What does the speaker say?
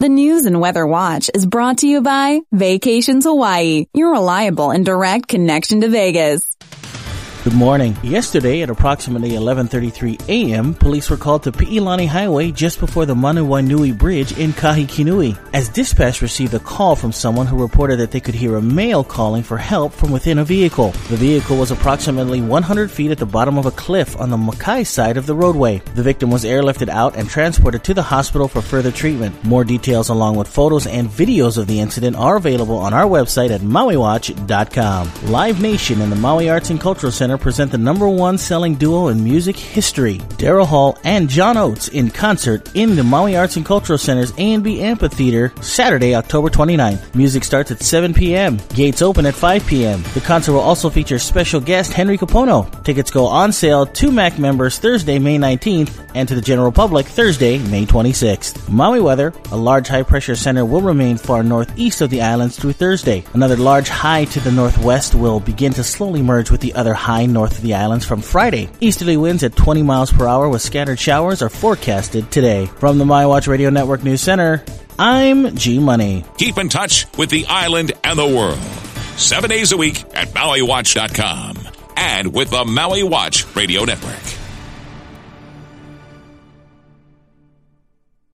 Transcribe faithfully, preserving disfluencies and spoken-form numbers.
The News and Weather Watch is brought to you by Vacations Hawaii, your reliable and direct connection to Vegas. Good morning. Yesterday at approximately eleven thirty-three a.m., police were called to Pi'ilani Highway just before the Manuwanui Bridge in Kahikinui, as dispatch received a call from someone who reported that they could hear a male calling for help from within a vehicle. The vehicle was approximately one hundred feet at the bottom of a cliff on the Makai side of the roadway. The victim was airlifted out and transported to the hospital for further treatment. More details along with photos and videos of the incident are available on our website at maui watch dot com. Live Nation and the Maui Arts and Cultural Center present the number one selling duo in music history, Daryl Hall and John Oates, in concert in the Maui Arts and Cultural Center's A and B Amphitheater Saturday, October twenty-ninth. Music starts at seven p.m. Gates open at five p.m. The concert will also feature special guest Henry Kapono. Tickets go on sale to M A C members Thursday, May nineteenth, and to the general public Thursday, May twenty-sixth. Maui weather: a large high-pressure center will remain far northeast of the islands through Thursday. Another large high to the northwest will begin to slowly merge with the other high north of the islands from Friday. Easterly winds at twenty miles per hour with scattered showers are forecasted today. From the Maui Watch Radio Network News Center, I'm G Money. Keep in touch with the island and the world. Seven days a week at maui watch dot com and with the Maui Watch Radio Network.